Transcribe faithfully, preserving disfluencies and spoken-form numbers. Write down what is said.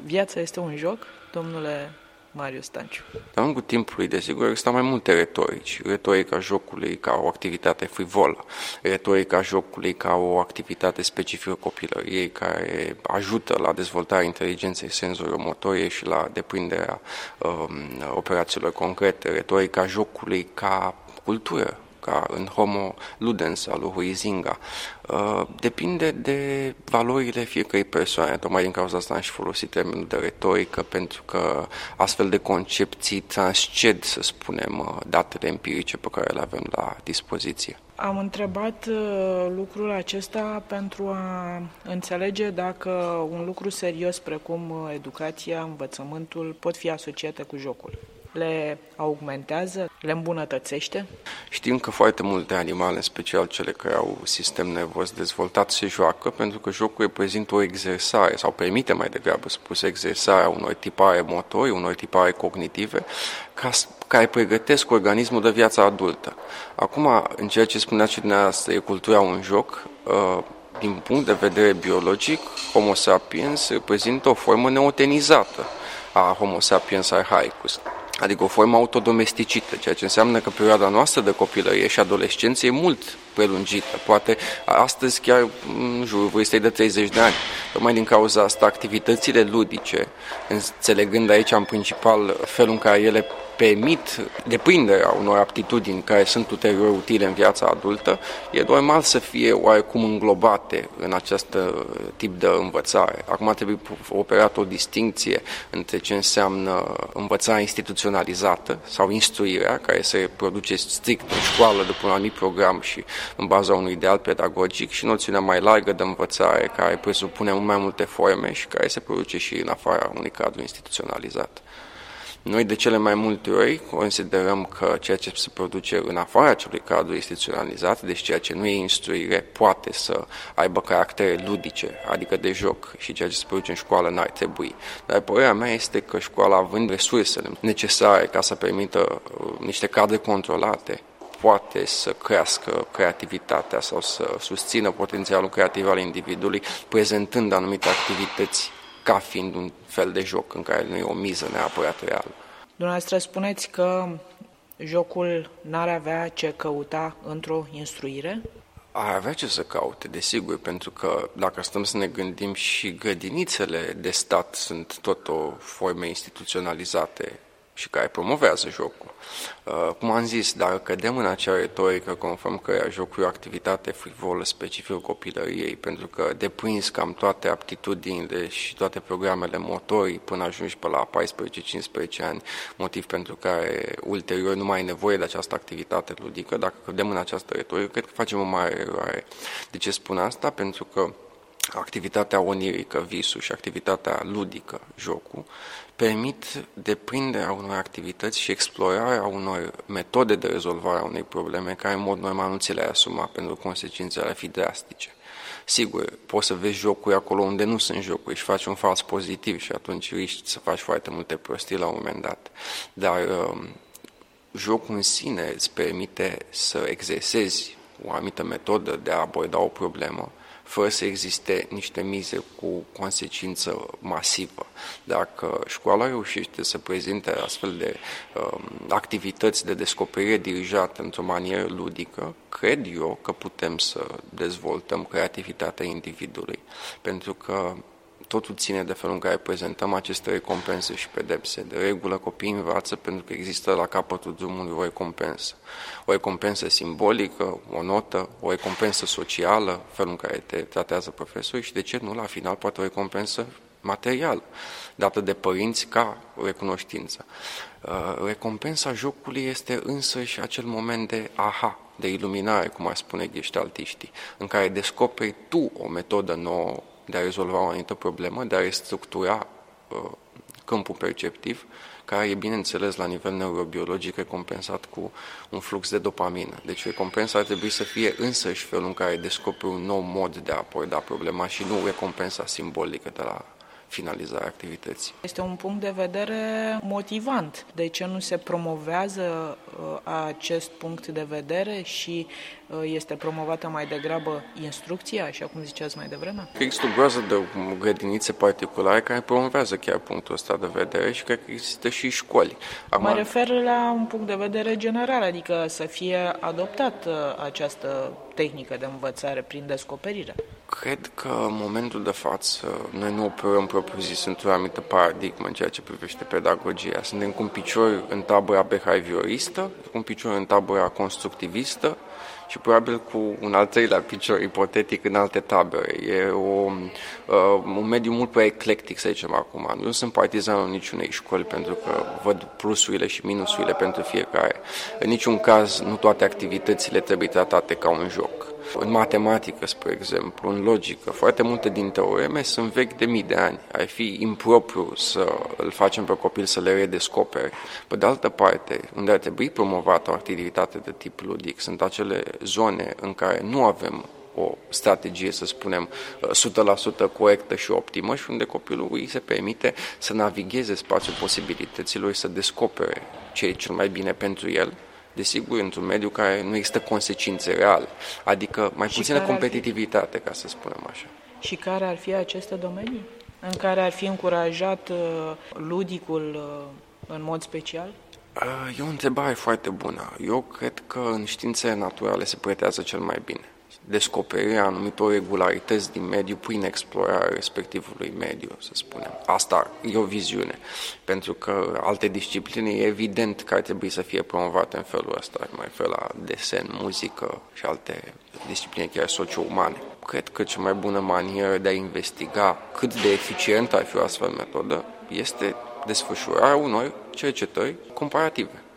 Viața este un joc, domnule Marius Stanciu? De-a lungul timpului, desigur, există mai multe retorici. Retorica jocului ca o activitate frivolă, retorica jocului ca o activitate specifică copilăriei care ajută la dezvoltarea inteligenței senzoromotorie și la deprinderea um, operațiilor concrete, retorica jocului ca cultură, ca în Homo Ludens al lui Huizinga. Depinde de valorile fiecărei persoane. Tocmai din cauza asta am și folosit termenul de retorică, pentru că astfel de concepții transced, să spunem, datele empirice pe care le avem la dispoziție. Am întrebat lucrul acesta pentru a înțelege dacă un lucru serios precum educația, învățământul pot fi asociate cu jocul. Le augmentează, le îmbunătățește? Știm că foarte multe animale, în special cele care au sistem nervos dezvoltat, se joacă pentru că jocul reprezintă o exersare sau permite mai degrabă spus exersarea unor tipare motori, unor tipare cognitive ca, care pregătesc organismul de viața adultă. Acum, în ceea ce spuneați și dumneavoastră, e cultura un joc, din punct de vedere biologic, Homo sapiens reprezintă o formă neotenizată a Homo sapiens arhaicus, adică o formă autodomesticită, ceea ce înseamnă că perioada noastră de copilărie și adolescență e mult prelungită, poate astăzi chiar în jurul vârstei de treizeci de ani. Tocmai din cauza asta, activitățile ludice, înțelegând aici în principal felul în care ele permit deprinderea unor aptitudini care sunt ulterior utile în viața adultă, e normal să fie oarecum înglobate în acest tip de învățare. Acum trebuie operată o distincție între ce înseamnă învățarea instituționalizată sau instruirea, care se produce strict în școală după un anumit program și în baza unui ideal pedagogic, și noțiunea mai largă de învățare, care presupune mult mai multe forme și care se produce și în afara unui cadru instituționalizat. Noi de cele mai multe ori considerăm că ceea ce se produce în afara acelui cadru instituționalizat, deci ceea ce nu e instruire, poate să aibă caractere ludice, adică de joc, și ceea ce se produce în școală n-ar trebui. Dar părerea mea este că școala, având resursele necesare ca să permită niște cadre controlate, poate să crească creativitatea sau să susțină potențialul creativ al individului, prezentând anumite activități ca fiind un fel de joc în care nu e o miză neapărat reală. Dumneavoastră spuneți că jocul n-ar avea ce căuta într-o instruire? Ar avea ce să caute, desigur, pentru că dacă stăm să ne gândim, și grădinițele de stat sunt tot o forme instituționalizate și care promovează jocul. Cum am zis, dacă cădem în acea retorică conform că jocul e o activitate frivolă specifică copilăriei, pentru că deprinzi cam toate aptitudinile și toate programele motorii până ajungi pe la paisprezece cincisprezece ani, motiv pentru care ulterior nu mai ai nevoie de această activitate ludică, dacă cădem în această retorică, cred că facem o mare eroare. De ce spun asta? Pentru că activitatea onirică, visul, și activitatea ludică, jocul, permit deprinderea unor activități și explorarea unor metode de rezolvare a unei probleme care în mod normal nu ți le-ai asuma, pentru că consecințele ar fi drastice. Sigur, poți să vezi jocuri acolo unde nu sunt jocuri și faci un fals pozitiv și atunci riști să faci foarte multe prostii la un moment dat. Dar uh, jocul în sine îți permite să exersezi o anumită metodă de a aborda o problemă, fără să existe niște mize cu consecință masivă. Dacă școala reușește să prezinte astfel de um, activități de descoperire dirijată într-o manieră ludică, cred eu că putem să dezvoltăm creativitatea individului, pentru că totul ține de felul în care prezentăm aceste recompense și pedepse. De regulă, copiii învață pentru că există la capătul drumului o recompensă. O recompensă simbolică, o notă, o recompensă socială, felul în care te tratează profesorii, și de ce nu, la final, poate o recompensă materială, dată de părinți ca recunoștință. Recompensa jocului este însă și acel moment de aha, de iluminare, cum ar spune gheștaltiștii, în care descoperi tu o metodă nouă de a rezolva o anumită problemă, de a restructura uh, câmpul perceptiv, care e, bineînțeles, la nivel neurobiologic recompensat cu un flux de dopamină. Deci recompensa ar trebui să fie însăși felul în care descoperi un nou mod de a aborda problema și nu recompensa simbolică de la finalizarea activității. Este un punct de vedere motivant. De ce nu se promovează acest punct de vedere și este promovată mai degrabă instrucția, așa cum ziceați mai devreme? Există o groază de grădinițe particulare care promovează chiar punctul ăsta de vedere și cred că există și școli. Acum... Mă refer la un punct de vedere general, adică să fie adoptat această tehnică de învățare prin descoperire. Cred că în momentul de față noi nu operăm propriu-zis într-o anumită paradigmă în ceea ce privește pedagogia. Suntem cu un picior în tabăra behavioristă, cu un picior în tabăra constructivistă și probabil cu un al treilea picior ipotetic în alte tabere. E o, uh, un mediu mult prea eclectic, să zicem acum. Nu sunt partizanul niciunei școli pentru că văd plusurile și minusurile pentru fiecare. În niciun caz nu toate activitățile trebuie tratate ca un joc. În matematică, spre exemplu, în logică, foarte multe din teoreme sunt vechi de mii de ani. Ar fi impropriu să îl facem pe copil să le redescopere. Pe de altă parte, unde ar trebui promovată o activitate de tip ludic, sunt acele zone în care nu avem o strategie, să spunem, o sută la sută corectă și optimă și unde copilul îi se permite să navigheze spațiul posibilităților și să descopere ce e cel mai bine pentru el, desigur, într-un mediu care nu există consecințe reale, adică mai puțină competitivitate, ca să spunem așa. Și care ar fi aceste domenii în care ar fi încurajat ludicul în mod special? E o întrebare foarte bună. Eu cred că în științele naturale se pretează cel mai bine. Descoperirea anumitor regularități din mediu prin explorarea respectivului mediu, să spunem. Asta e o viziune, pentru că alte discipline e evident că ar trebui să fie promovate în felul ăsta, mai fel la desen, muzică și alte discipline chiar socio-umane. Cred că cea mai bună manieră de a investiga cât de eficientă ar fi o astfel metodă este desfășurarea unor cercetări comparative.